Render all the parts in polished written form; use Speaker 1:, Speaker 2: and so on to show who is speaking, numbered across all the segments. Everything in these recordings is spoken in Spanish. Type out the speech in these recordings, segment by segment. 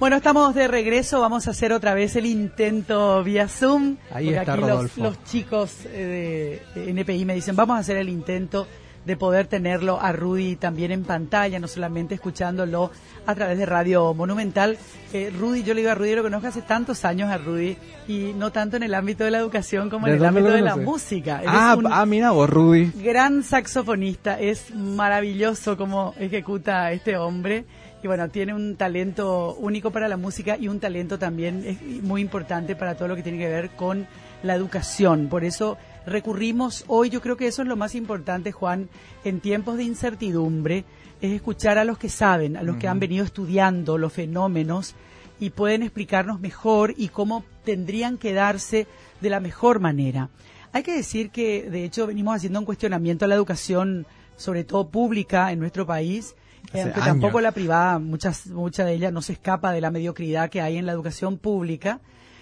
Speaker 1: Bueno, estamos de regreso, vamos a hacer otra vez el intento vía Zoom.
Speaker 2: Ahí está
Speaker 1: aquí
Speaker 2: Rodolfo.
Speaker 1: Los chicos de NPI me dicen, vamos a hacer el intento de poder tenerlo a Rudy también en pantalla, no solamente escuchándolo a través de Radio Monumental. Rudy, yo le digo a Rudy, lo conozco hace tantos años a Rudy, y no tanto en el ámbito de la educación como en el ámbito de la música.
Speaker 2: Mira vos, Rudy.
Speaker 1: Gran saxofonista, es maravilloso cómo ejecuta este hombre. Y bueno, tiene un talento único para la música y un talento también muy importante para todo lo que tiene que ver con la educación. Por eso recurrimos hoy, yo creo que eso es lo más importante, Juan, en tiempos de incertidumbre, es escuchar a los que saben, a los que han venido estudiando los fenómenos y pueden explicarnos mejor y cómo tendrían que darse de la mejor manera. Hay que decir que, de hecho, venimos haciendo un cuestionamiento a la educación, sobre todo pública, en nuestro país, aunque tampoco la privada, mucha de ella no se escapa de la mediocridad que hay en la educación pública,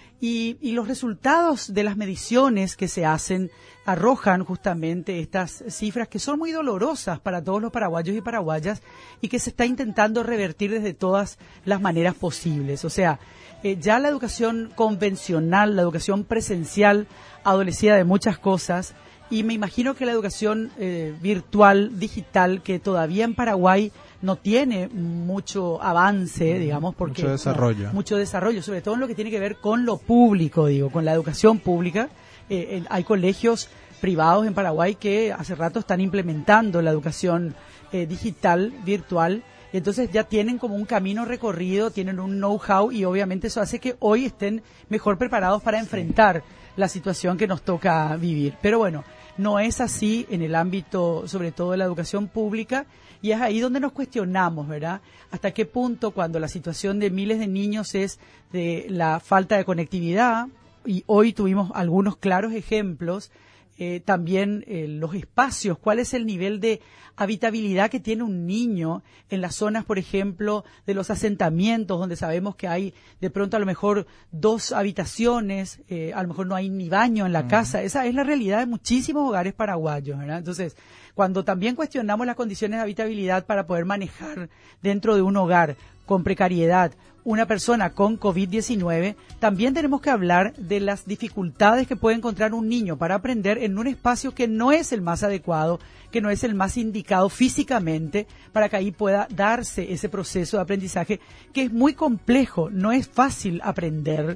Speaker 1: y los resultados de las mediciones que se hacen arrojan justamente estas cifras que son muy dolorosas para todos los paraguayos y paraguayas y que se está intentando revertir desde todas las maneras posibles. O sea, ya la educación convencional, la educación presencial, adolecida de muchas cosas, y me imagino que la educación virtual, digital, que todavía en Paraguay no tiene mucho avance, digamos, porque mucho desarrollo, sobre todo en lo que tiene que ver con lo público, con la educación pública. Hay colegios privados en Paraguay que hace rato están implementando la educación digital, virtual, y entonces ya tienen como un camino recorrido, tienen un know-how, y obviamente eso hace que hoy estén mejor preparados para enfrentar la situación que nos toca vivir. Pero bueno, no es así en el ámbito, sobre todo de la educación pública, y es ahí donde nos cuestionamos, ¿verdad? Hasta qué punto, cuando la situación de miles de niños es de la falta de conectividad, y hoy tuvimos algunos claros ejemplos, también los espacios, cuál es el nivel de habitabilidad que tiene un niño en las zonas, por ejemplo, de los asentamientos, donde sabemos que hay de pronto a lo mejor 2 habitaciones, a lo mejor no hay ni baño en la casa. Esa es la realidad de muchísimos hogares paraguayos, ¿verdad? Entonces, cuando también cuestionamos las condiciones de habitabilidad para poder manejar dentro de un hogar con precariedad una persona con COVID-19, también tenemos que hablar de las dificultades que puede encontrar un niño para aprender en un espacio que no es el más adecuado, que no es el más indicado físicamente, para que ahí pueda darse ese proceso de aprendizaje, que es muy complejo, no es fácil aprender,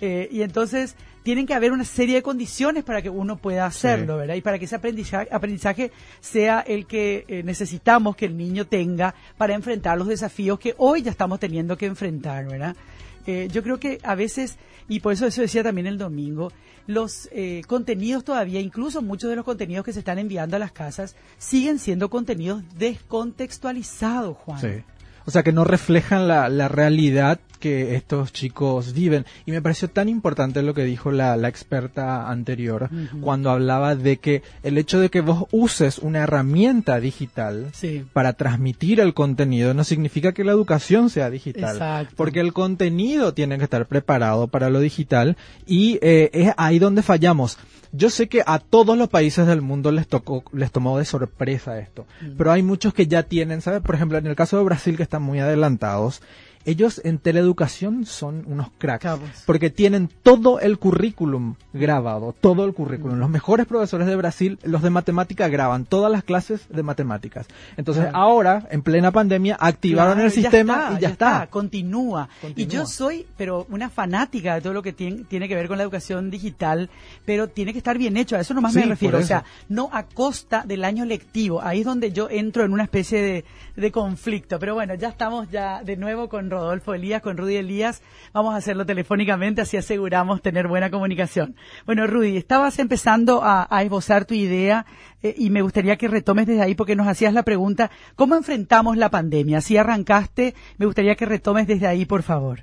Speaker 1: y entonces tienen que haber una serie de condiciones para que uno pueda hacerlo, ¿verdad? Y para que ese aprendizaje sea el que necesitamos que el niño tenga para enfrentar los desafíos que hoy ya estamos teniendo que enfrentar, ¿verdad? Yo creo que a veces, y por eso decía también el domingo, los contenidos todavía, incluso muchos de los contenidos que se están enviando a las casas, siguen siendo contenidos descontextualizados, Juan.
Speaker 2: Sí. O sea, que no reflejan la realidad que estos chicos viven. Y me pareció tan importante lo que dijo la experta anterior, cuando hablaba de que el hecho de que vos uses una herramienta digital para transmitir el contenido no significa que la educación sea digital.
Speaker 1: Exacto.
Speaker 2: Porque el contenido tiene que estar preparado para lo digital, y es ahí donde fallamos. Yo sé que a todos los países del mundo les tomó de sorpresa esto, pero hay muchos que ya tienen, ¿sabes? Por ejemplo, en el caso de Brasil, que están muy adelantados, ellos en teleeducación son unos cracks, porque tienen todo el currículum grabado, todo el currículum. Los mejores profesores de Brasil, los de matemática, graban todas las clases de matemáticas. Entonces ahora, en plena pandemia, activaron el sistema y ya está.
Speaker 1: Continúa. Y yo soy, pero una fanática de todo lo que tiene que ver con la educación digital, pero tiene que estar bien hecho, a eso nomás me refiero. O sea, no a costa del año lectivo. Ahí es donde yo entro en una especie de conflicto. Pero bueno, ya estamos ya de nuevo con Rodolfo Elías, con Rudy Elías. Vamos a hacerlo telefónicamente, así aseguramos tener buena comunicación. Bueno, Rudy, estabas empezando a esbozar tu idea, y me gustaría que retomes desde ahí, porque nos hacías la pregunta, ¿cómo enfrentamos la pandemia? Así arrancaste, me gustaría que retomes desde ahí, por favor.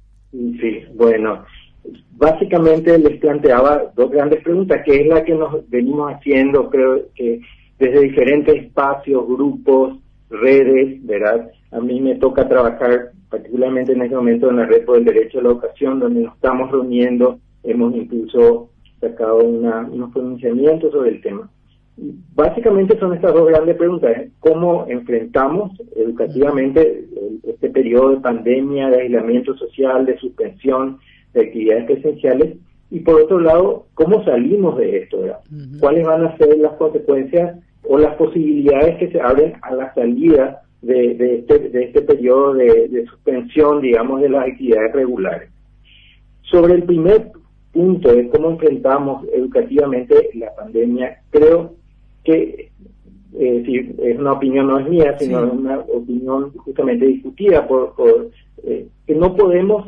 Speaker 3: Sí, bueno, básicamente les planteaba 2 grandes preguntas, que es la que nos venimos haciendo, creo que desde diferentes espacios, grupos, redes, ¿verdad? A mí me toca trabajar particularmente en este momento en la Red por el Derecho a la Educación, donde nos estamos reuniendo, hemos incluso sacado unos pronunciamientos sobre el tema. Básicamente son estas dos grandes preguntas, ¿eh? ¿Cómo enfrentamos educativamente este periodo de pandemia, de aislamiento social, de suspensión de actividades presenciales? Y por otro lado, ¿cómo salimos de esto, ¿verdad? ¿Cuáles van a ser las consecuencias o las posibilidades que se abren a la salida de este periodo de suspensión, digamos, de las actividades regulares? Sobre el primer punto de cómo enfrentamos educativamente la pandemia, creo que si es una opinión, no es mía, sino es una opinión justamente discutida que no podemos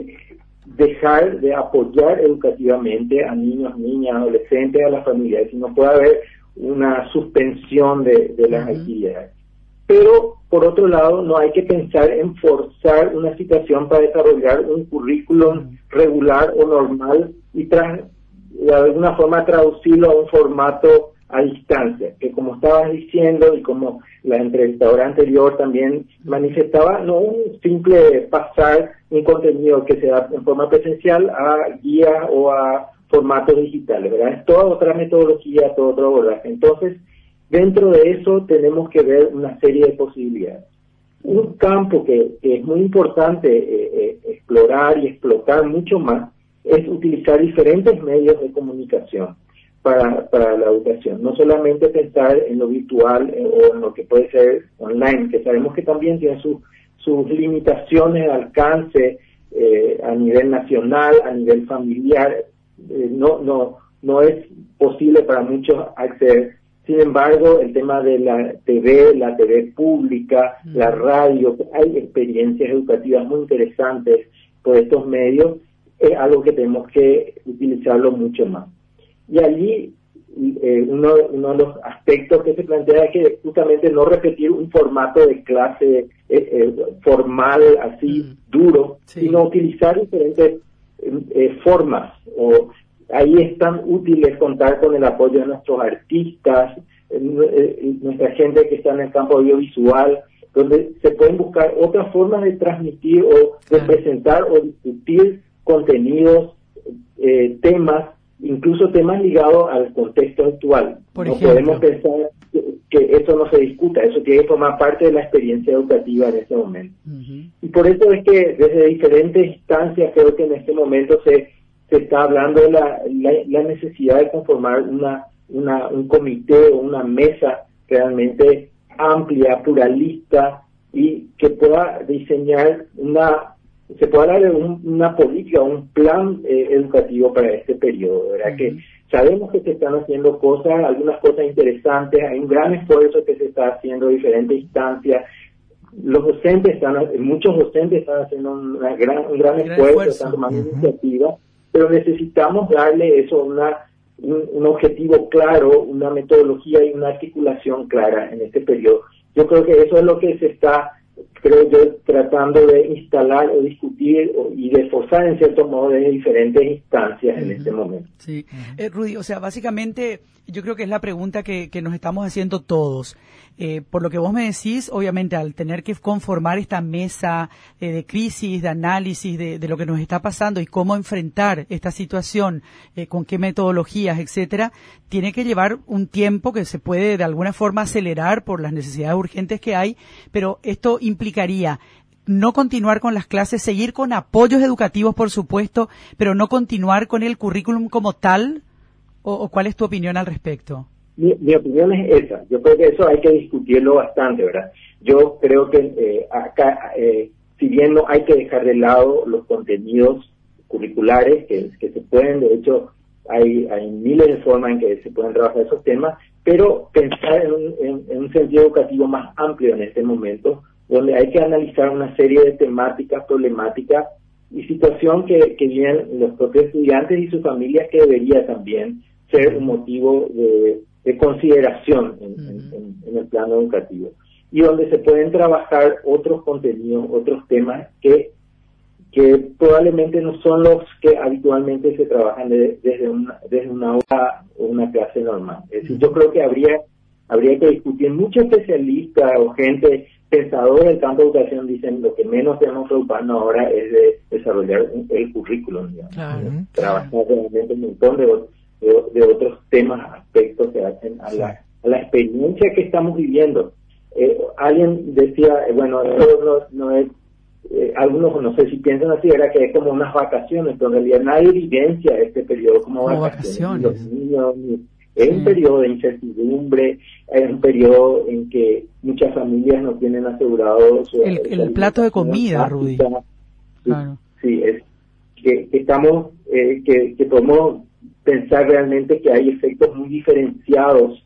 Speaker 3: dejar de apoyar educativamente a niños, niñas, adolescentes, a las familias, si no puede haber una suspensión de las actividades. Pero, por otro lado, no hay que pensar en forzar una situación para desarrollar un currículum regular o normal y de alguna forma traducirlo a un formato a distancia, que como estabas diciendo y como la entrevistadora anterior también manifestaba, no un simple pasar un contenido que se da en forma presencial a guías o a formatos digitales, ¿verdad? Es toda otra metodología, todo otro abordaje. Entonces, dentro de eso tenemos que ver una serie de posibilidades. Un campo que es muy importante explorar y explotar mucho más es utilizar diferentes medios de comunicación para la educación. No solamente pensar en lo virtual o en lo que puede ser online, que sabemos que también tiene sus limitaciones de alcance a nivel nacional, a nivel familiar. No es posible para muchos acceder. Sin embargo, el tema de la TV pública, la radio, hay experiencias educativas muy interesantes por estos medios, es algo que tenemos que utilizarlo mucho más. Y allí uno de los aspectos que se plantea es que justamente no repetir un formato de clase formal, así duro, sino utilizar diferentes formas. Ahí es tan útiles contar con el apoyo de nuestros artistas, nuestra gente que está en el campo audiovisual, donde se pueden buscar otras formas de transmitir o de presentar o discutir contenidos, temas, incluso temas ligados al contexto actual. No podemos pensar que eso no se discuta, eso tiene que formar parte de la experiencia educativa en ese momento. Y por eso es que desde diferentes instancias creo que en este momento se está hablando de la necesidad de conformar un comité o una mesa realmente amplia, pluralista, y que pueda diseñar se pueda dar una política, un plan educativo para este periodo, ¿verdad? Que sabemos que se están haciendo cosas, algunas cosas interesantes, hay un gran esfuerzo que se está haciendo en diferentes instancias. Muchos docentes están haciendo un gran esfuerzo, están tomando iniciativas, pero necesitamos darle eso un objetivo claro, una metodología y una articulación clara en este periodo. Yo creo que eso es lo que se está, creo yo, tratando de instalar o discutir y de forzar en cierto modo desde diferentes instancias en este momento.
Speaker 1: Sí, Rudy, o sea, básicamente yo creo que es la pregunta que nos estamos haciendo todos. Por lo que vos me decís, obviamente al tener que conformar esta mesa de crisis, de análisis de lo que nos está pasando y cómo enfrentar esta situación, con qué metodologías, etcétera, tiene que llevar un tiempo que se puede de alguna forma acelerar por las necesidades urgentes que hay, pero esto implicaría no continuar con las clases, seguir con apoyos educativos, por supuesto, pero no continuar con el currículum como tal. ¿O cuál es tu opinión al respecto?
Speaker 3: Mi opinión es esa. Yo creo que eso hay que discutirlo bastante, ¿verdad? Yo creo que acá, si bien no hay que dejar de lado los contenidos curriculares que se pueden, de hecho, hay miles de formas en que se pueden trabajar esos temas, pero pensar en un sentido educativo más amplio en este momento, donde hay que analizar una serie de temáticas, problemáticas y situación que viven los propios estudiantes y sus familias, que debería también ser un motivo de consideración en el plano educativo, y donde se pueden trabajar otros contenidos, otros temas que probablemente no son los que habitualmente se trabajan desde una aula o una clase normal. Es decir, yo creo que habría que discutir. Muchos especialistas o gente pensadora del campo de educación dicen lo que menos tenemos que preocuparnos ahora es de desarrollar el currículum, trabajar realmente un montón de otros temas, aspectos que hacen a a la experiencia que estamos viviendo. Alguien decía, bueno, eso no es, algunos no sé si piensan así, era que es como unas vacaciones, pero en realidad nadie evidencia este periodo como vacaciones. Los niños, es un periodo de incertidumbre, es un periodo en que muchas familias no tienen asegurado
Speaker 1: el plato de comida, Rudy.
Speaker 3: Claro. Sí, es que estamos, que podemos pensar realmente que hay efectos muy diferenciados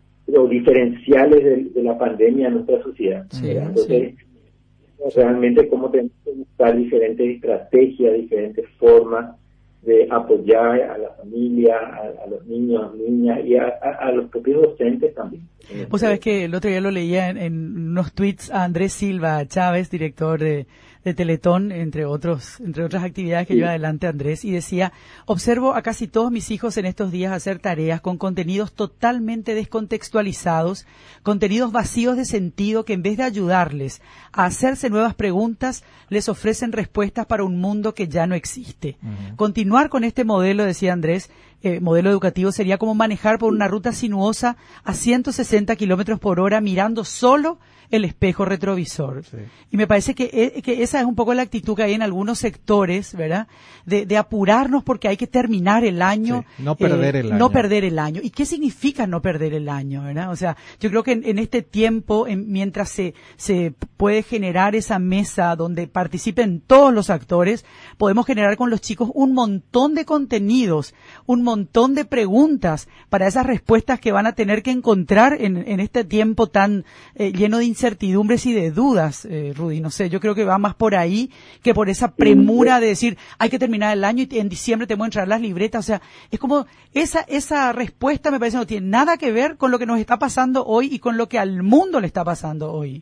Speaker 3: o diferenciales de la pandemia en nuestra sociedad.
Speaker 1: Sí,
Speaker 3: entonces, realmente cómo tenemos que buscar diferentes estrategias, diferentes formas de apoyar a la familia, a los niños, niñas y a los propios docentes también.
Speaker 1: Vos sabés que el otro día lo leía en unos tweets a Andrés Silva Chávez, director de Teletón, entre otras actividades que lleva adelante Andrés, y decía: observo a casi todos mis hijos en estos días hacer tareas con contenidos totalmente descontextualizados, contenidos vacíos de sentido que en vez de ayudarles a hacerse nuevas preguntas, les ofrecen respuestas para un mundo que ya no existe. Uh-huh. Continuar con este modelo, decía Andrés, modelo educativo, sería como manejar por una ruta sinuosa a 160 kilómetros por hora mirando solo el espejo retrovisor. Sí. Y me parece que esa es un poco la actitud que hay en algunos sectores, ¿verdad? De apurarnos porque hay que terminar el año.
Speaker 2: Sí, no perder el año.
Speaker 1: No perder el año. ¿Y qué significa no perder el año, verdad? O sea, yo creo que en este tiempo, mientras se puede generar esa mesa donde participen todos los actores, podemos generar con los chicos un montón de contenidos, un montón de preguntas para esas respuestas que van a tener que encontrar en este tiempo tan lleno de incertidumbres y de dudas, Rudy. No sé, yo creo que va más por ahí que por esa premura de decir hay que terminar el año y en diciembre te voy a entrar las libretas. O sea, es como esa respuesta me parece no tiene nada que ver con lo que nos está pasando hoy y con lo que al mundo le está pasando hoy.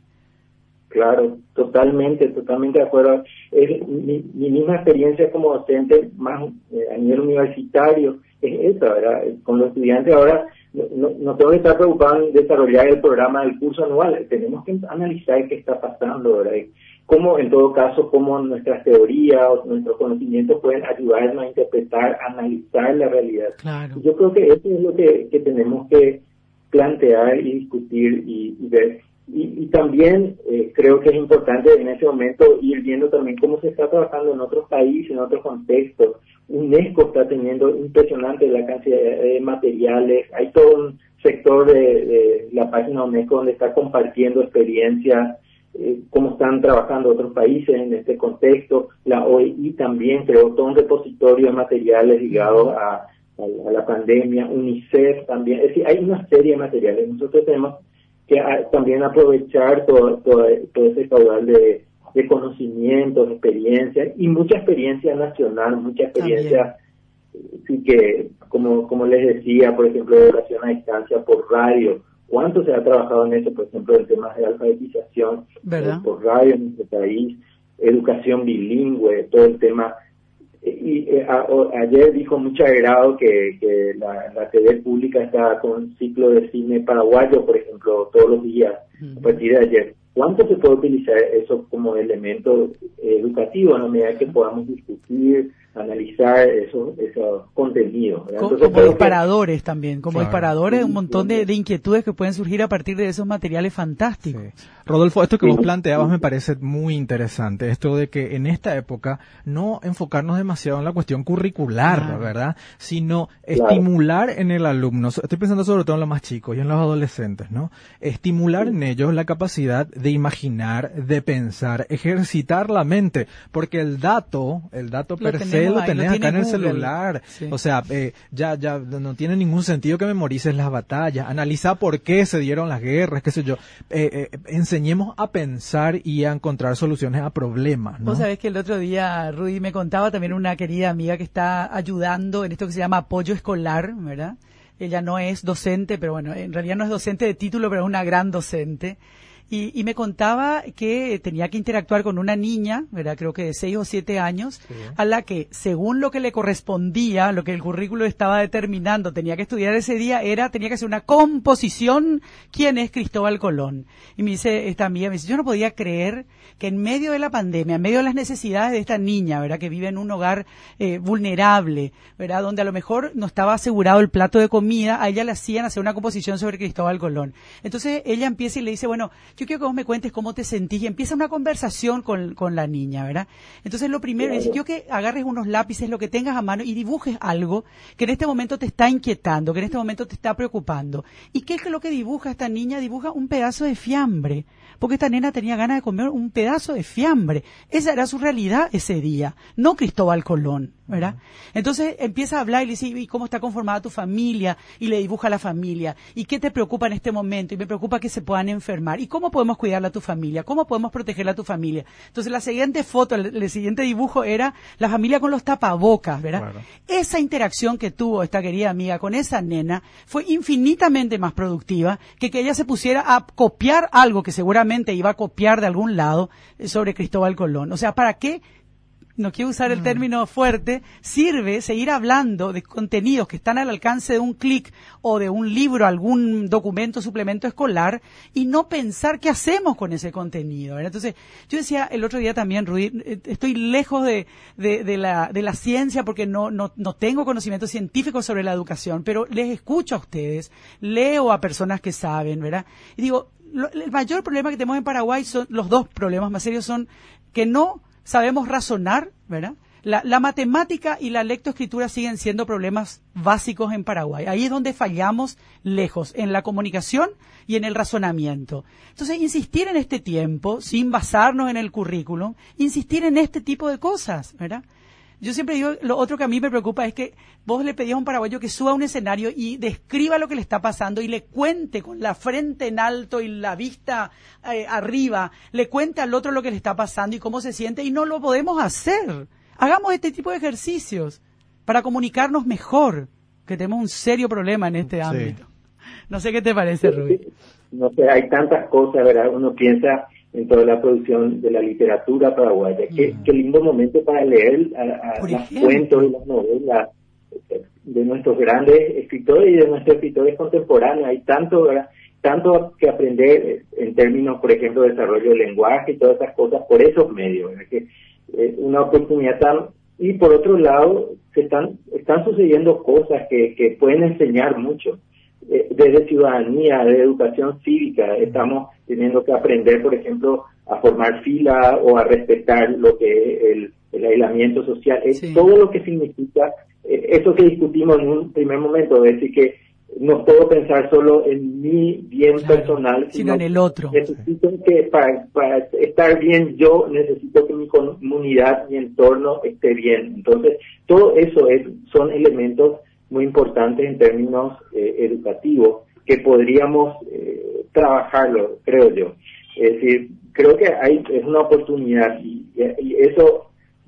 Speaker 3: Claro, totalmente de acuerdo. Mi misma experiencia como docente, más a nivel universitario, es esa, ¿verdad? Con los estudiantes ahora no tengo que estar preocupado en desarrollar el programa del curso anual, tenemos que analizar qué está pasando, ¿verdad? Cómo, en todo caso, cómo nuestras teorías o nuestros conocimientos pueden ayudarnos a interpretar, analizar la realidad.
Speaker 1: Claro.
Speaker 3: Yo creo que eso es lo que tenemos que plantear y discutir y ver. Y también creo que es importante en ese momento ir viendo también cómo se está trabajando en otros países, en otros contextos. UNESCO está teniendo impresionante la cantidad de materiales. Hay todo un sector de la página UNESCO donde está compartiendo experiencias, cómo están trabajando otros países en este contexto. La OEI también creó todo un repositorio de materiales ligados a la pandemia. UNICEF también. Es decir, hay una serie de materiales. Nosotros tenemos que también aprovechar todo ese caudal de conocimientos, experiencias y mucha experiencia nacional, mucha experiencia sí que, como les decía, por ejemplo, educación a distancia por radio. ¿Cuánto se ha trabajado en eso, por ejemplo, en temas de alfabetización por radio en nuestro país, educación bilingüe, todo el tema? Y ayer dijo mucho agrado que la TV pública está con un ciclo de cine paraguayo, por ejemplo, todos los días, a partir de ayer. ¿Cuánto se puede utilizar eso como elemento educativo, a medida que podamos discutir, analizar esos contenidos?
Speaker 1: Entonces, como disparadores también, como disparadores de un montón de inquietudes que pueden surgir a partir de esos materiales fantásticos.
Speaker 2: Sí. Rodolfo, esto que vos planteabas me parece muy interesante, esto de que en esta época no enfocarnos demasiado en la cuestión curricular, ¿verdad? Sino estimular en el alumno, estoy pensando sobre todo en los más chicos y en los adolescentes, ¿no? Estimular en ellos la capacidad de imaginar, de pensar, ejercitar la mente, porque el dato per se lo tenés acá en el celular. Sí. O sea, ya no tiene ningún sentido que memorices las batallas, analiza por qué se dieron las guerras, qué sé yo. Enseñemos a pensar y a encontrar soluciones a problemas, ¿no?
Speaker 1: Vos sabés que el otro día, Rudy, me contaba también una querida amiga que está ayudando en esto que se llama apoyo escolar, ¿verdad? Ella no es docente, pero bueno, en realidad no es docente de título, pero es una gran docente. y me contaba que tenía que interactuar con una niña, ¿verdad? Creo que de 6 o 7 años, sí, a la que, según lo que le correspondía, lo que el currículo estaba determinando, tenía que estudiar ese día, tenía que hacer una composición, ¿quién es Cristóbal Colón? Y me dice, esta amiga, me dice, yo no podía creer que en medio de la pandemia, en medio de las necesidades de esta niña, ¿verdad? Que vive en un hogar vulnerable, ¿verdad? Donde a lo mejor no estaba asegurado el plato de comida, a ella le hacían hacer una composición sobre Cristóbal Colón. Entonces ella empieza y le dice, bueno, yo quiero que vos me cuentes cómo te sentís, y empieza una conversación con la niña, ¿verdad? Entonces lo primero es, yo que agarres unos lápices, lo que tengas a mano, y dibujes algo que en este momento te está inquietando, que en este momento te está preocupando. ¿Y qué es lo que dibuja esta niña? Dibuja un pedazo de fiambre, porque esta nena tenía ganas de comer un pedazo de fiambre. Esa era su realidad ese día, no Cristóbal Colón, ¿verdad? Entonces empieza a hablar y le dice, ¿y cómo está conformada tu familia? Y le dibuja a la familia. ¿Y qué te preocupa en este momento? Y me preocupa que se puedan enfermar. ¿Y cómo podemos cuidarla a tu familia? ¿Cómo podemos protegerla a tu familia? Entonces la siguiente foto, el siguiente dibujo era la familia con los tapabocas, ¿verdad? Claro. Esa interacción que tuvo esta querida amiga con esa nena fue infinitamente más productiva que ella se pusiera a copiar algo que seguramente iba a copiar de algún lado sobre Cristóbal Colón. O sea, ¿para qué? No quiero usar el término fuerte, sirve seguir hablando de contenidos que están al alcance de un clic o de un libro, algún documento, suplemento escolar, y no pensar qué hacemos con ese contenido, ¿verdad? Entonces, yo decía el otro día también, Rudy, estoy lejos de la ciencia porque no tengo conocimiento científico sobre la educación, pero les escucho a ustedes, leo a personas que saben, ¿verdad? Y digo, el mayor problema que tenemos en Paraguay son, los dos problemas más serios son que no sabemos razonar, ¿verdad? La matemática y la lectoescritura siguen siendo problemas básicos en Paraguay. Ahí es donde fallamos lejos, en la comunicación y en el razonamiento. Entonces, insistir en este tiempo, sin basarnos en el currículum, insistir en este tipo de cosas, ¿verdad? Yo siempre digo, lo otro que a mí me preocupa es que vos le pedís a un paraguayo que suba a un escenario y describa lo que le está pasando y le cuente con la frente en alto y la vista arriba, le cuente al otro lo que le está pasando y cómo se siente, y no lo podemos hacer. Hagamos este tipo de ejercicios para comunicarnos mejor, que tenemos un serio problema en este ámbito. No sé qué te parece, Rubí.
Speaker 3: No sé, hay tantas cosas, ¿verdad? Uno piensa en toda la producción de la literatura paraguaya. Qué lindo momento para leer a los cuentos y las novelas de nuestros grandes escritores y de nuestros escritores contemporáneos. Hay tanto, ¿verdad? Tanto que aprender en términos, por ejemplo, de desarrollo del lenguaje y todas esas cosas por esos medios, ¿verdad? Que una oportunidad tan... Y por otro lado, están sucediendo cosas que pueden enseñar mucho. Desde ciudadanía, de educación cívica, estamos teniendo que aprender, por ejemplo, a formar fila o a respetar lo que es el aislamiento social. Es todo lo que significa eso que discutimos en un primer momento, es decir, que no puedo pensar solo en mi bien personal,
Speaker 1: sino en el otro.
Speaker 3: Necesito que para estar bien yo, necesito que mi comunidad, mi entorno esté bien. Entonces, todo eso son elementos muy importantes en términos educativos que podríamos trabajarlo, creo yo. Es decir, creo que es una oportunidad y eso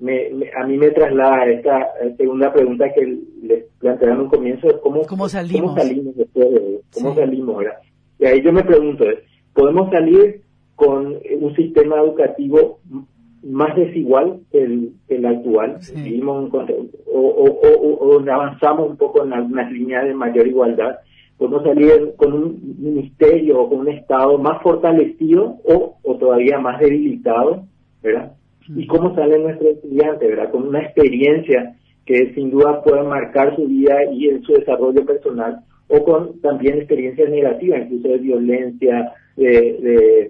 Speaker 3: a mí me traslada a esta segunda pregunta que les planteé en un comienzo, ¿cómo salimos después de cómo salimos, ¿verdad? Y ahí yo me pregunto, ¿podemos salir con un sistema educativo más desigual que el actual? Seguimos o avanzamos un poco en algunas líneas de mayor igualdad. Podemos salir con un ministerio o con un Estado más fortalecido o todavía más debilitado, ¿verdad? Y cómo salen nuestros estudiantes, ¿verdad? Con una experiencia que sin duda puede marcar su vida y en su desarrollo personal, o con también experiencias negativas, incluso de violencia, de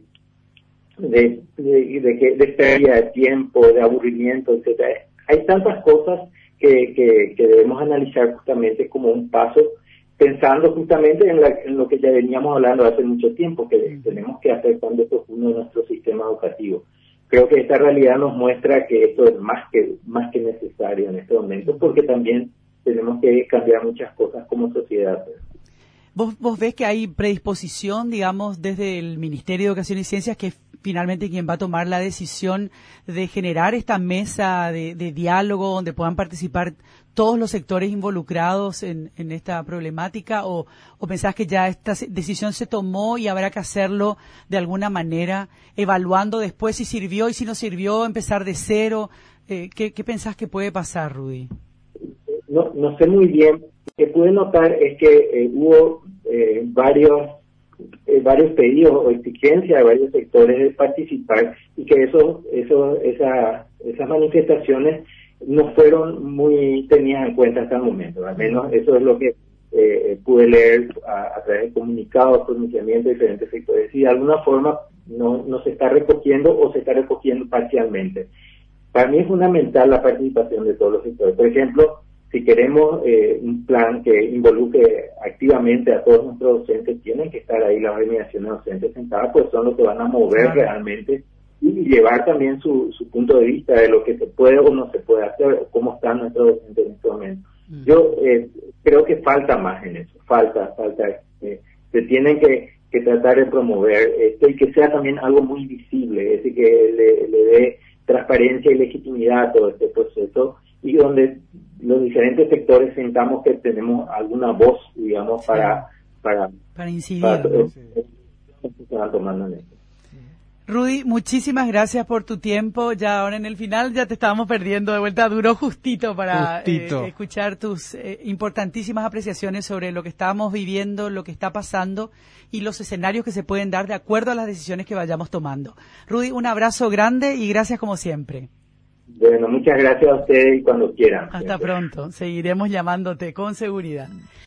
Speaker 3: pérdida de tiempo, de aburrimiento, etcétera. Hay tantas cosas que debemos analizar justamente como un paso, pensando justamente en lo que ya veníamos hablando hace mucho tiempo, que tenemos que hacer cambio profundo en nuestro sistema educativo. Creo que esta realidad nos muestra que esto es más que necesario en este momento, porque también tenemos que cambiar muchas cosas como sociedad.
Speaker 1: ¿Vos ves que hay predisposición, digamos, desde el Ministerio de Educación y Ciencias que finalmente quien va a tomar la decisión de generar esta mesa de diálogo donde puedan participar todos los sectores involucrados en esta problemática, o pensás que ya esta decisión se tomó y habrá que hacerlo de alguna manera, evaluando después si sirvió y si no sirvió, empezar de cero? ¿Qué pensás que puede pasar, Rudy?
Speaker 3: No sé muy bien. Lo que pude notar es que hubo varios pedidos o exigencias de varios sectores de participar, y que esas manifestaciones no fueron muy tenidas en cuenta hasta el momento. Al menos eso es lo que pude leer a través de comunicados, pronunciamientos de diferentes sectores. Y de alguna forma no se está recogiendo, o se está recogiendo parcialmente. Para mí es fundamental la participación de todos los sectores. Por ejemplo, si queremos un plan que involucre activamente a todos nuestros docentes, tienen que estar ahí las organizaciones docentes sentadas, pues son los que van a mover realmente y llevar también su punto de vista de lo que se puede o no se puede hacer, cómo están nuestros docentes en este momento. Yo creo que falta más en eso, se tienen que tratar de promover esto, y que sea también algo muy visible, es decir, que le dé transparencia y legitimidad a todo este proceso, y donde los diferentes sectores sentamos que tenemos alguna voz, digamos, para
Speaker 1: incidir,
Speaker 3: ¿no? Se van tomando en esto.
Speaker 1: Rudy, muchísimas gracias por tu tiempo. Ya ahora en el final ya te estábamos perdiendo de vuelta, duró justito para escuchar tus importantísimas apreciaciones sobre lo que estamos viviendo, lo que está pasando y los escenarios que se pueden dar de acuerdo a las decisiones que vayamos tomando. Rudy, un abrazo grande y gracias como siempre.
Speaker 3: Bueno, muchas gracias a ustedes, y cuando quieran.
Speaker 1: Hasta pronto, seguiremos llamándote con seguridad.